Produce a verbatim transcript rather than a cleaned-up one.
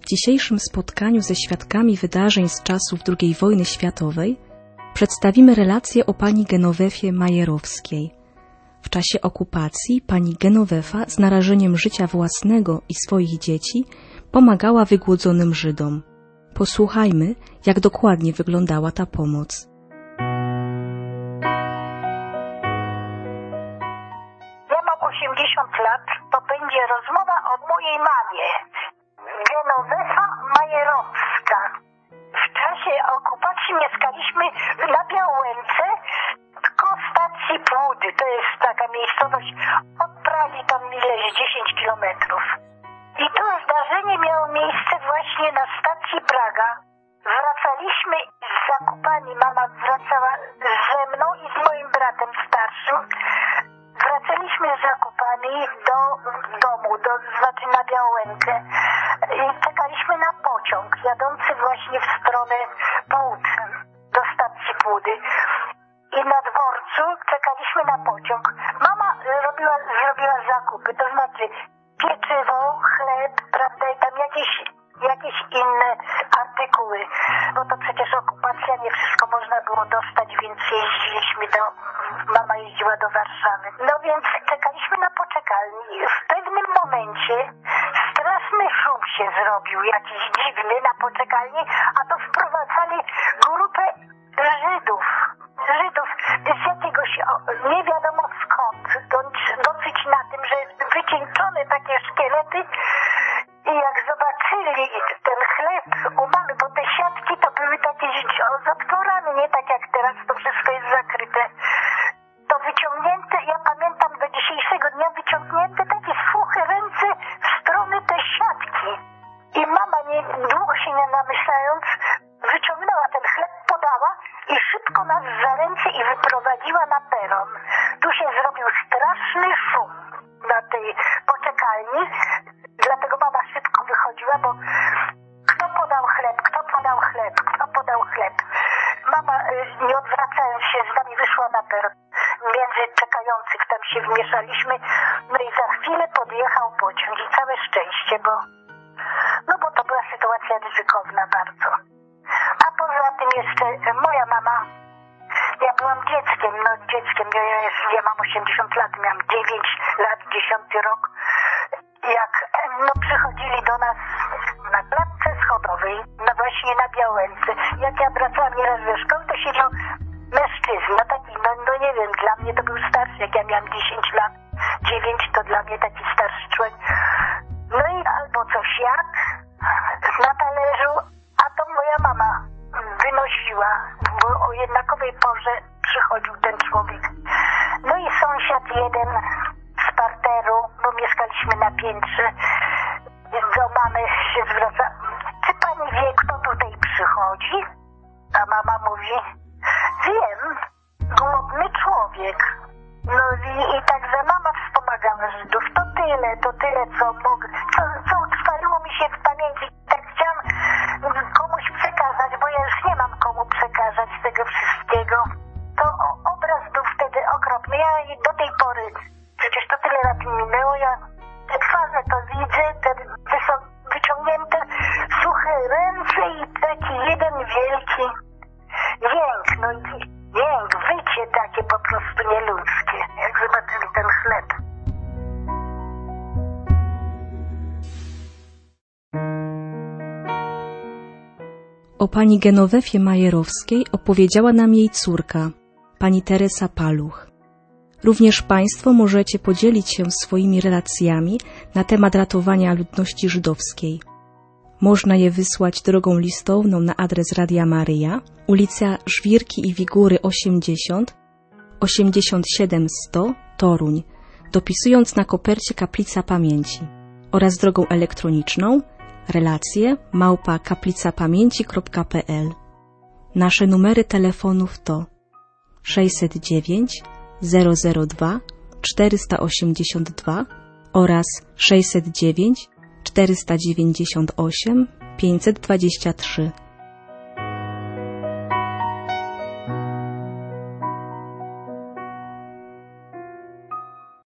W dzisiejszym spotkaniu ze świadkami wydarzeń z czasów drugiej wojny światowej przedstawimy relację o pani Genowefie Majerowskiej. W czasie okupacji pani Genowefa z narażeniem życia własnego i swoich dzieci pomagała wygłodzonym Żydom. Posłuchajmy, jak dokładnie wyglądała ta pomoc. Ja mam osiemdziesiąt lat, to będzie rozmowa o mojej mamie. Genowefa Majerowska. W czasie okupacji mieszkaliśmy na Białęce, koło stacji Płudy. To jest taka miejscowość od Pragi, tam ileś dziesięć kilometrów. I to zdarzenie miało miejsce właśnie na stacji Praga. Wracaliśmy z zakupami, mama wracała ze mną i z moim bratem starszym. Wracaliśmy z zakupami do domu, do, znaczy na Białękę. I czekaliśmy na pociąg jadący właśnie w stronę Płód, do stacji Płudy. I na dworcu czekaliśmy na pociąg. Mama robiła, zrobiła zakupy, to znaczy pieczywo, chleb, prawda, i tam jakieś, jakieś inne artykuły. Bo to przecież okupacja, nie wszystko można było dostać, więc jeździliśmy do... Mama jeździła do Warszawy. No więc czekaliśmy na poczekalni. W pewnym momencie straszny szum się zrobił, jakiś dziwny na poczekalni, a to wprowadzali grupę Żydów. Żydów z jakiegoś, nie wiadomo skąd, dosyć na tym, że wycieńczone takie szkielety. I jak zobaczyli ten chleb u mamy, bo te siatki to były takie z otworami, nie tak jak teraz, to wszystko jest zakryte. To wyciągnięte, ja pamiętam do dzisiejszego dnia, wyciągnięte takie suche ręce w stronę te siatki. I mama, nie, długo się nie namyślając, wyciągnęła ten chleb, podała i szybko nas za ręce i wyprowadziła na peron. Tu się zrobił straszny szum na tej poczekalni, dlatego mama szybko wychodziła, bo kto podał chleb, kto podał chleb, kto podał chleb. Mama, nie odwracając się, z nami wyszła na peron. Między czekających tam się wmieszaliśmy, no i za chwilę podjechał pociąg i całe szczęście, bo no bo to była sytuacja ryzykowna bardzo. A poza tym jeszcze moja mama, ja byłam dzieckiem, no dzieckiem, ja, jest, ja mam osiemdziesiąt lat, miałam dziewięć lat, dziesiąty rok, jak no przychodzili do nas na klatce schodowej, no właśnie na Białęce. Jak ja wracałam nieraz ze szkoły, to siedział mężczyzna, taki, no, no nie wiem, dla mnie to był starszy, jak ja miałam dziesięć lat, dziewięć, to dla mnie taki starszy człowiek. No i albo coś jak na talerzu, a to moja mama wynosiła, bo o jednakowej porze przychodził ten człowiek. No i sąsiad jeden z parteru, bo mieszkaliśmy na piętrze, do mamy się zwraca, czy pani wie, kto tutaj przychodzi? A mama mówi, wiem, głodny człowiek. No i, i także mama wspomagała Żydów. To tyle, to tyle, co mogę, co, co utrwaliło mi się w pamięci. Tak chciałam komuś przekazać, bo ja już nie mam komu przekazać tego wszystkiego. To obraz był wtedy okropny. Ja do tej pory, przecież to tyle lat minęło, ja te twarze to widzę, te wyciągnięte suche ręce i taki jeden wielki jęk, no i jęk, wycie takie po prostu nieludzkie, jak zobaczyli ten chleb. O pani Genowefie Majerowskiej opowiedziała nam jej córka, pani Teresa Paluch. Również Państwo możecie podzielić się swoimi relacjami na temat ratowania ludności żydowskiej. Można je wysłać drogą listowną na adres Radia Maryja, ulica Żwirki i Wigury osiemdziesiąt, osiemdziesiąt siedem sto, Toruń, dopisując na kopercie Kaplica Pamięci, oraz drogą elektroniczną relacje małpa kaplicapamięci kropka pe el. Nasze numery telefonów to sześćset dziewięć zero zero dwa czterysta osiemdziesiąt dwa oraz sześćset dziewięć czterysta dziewięćdziesiąt osiem pięćset dwadzieścia trzy.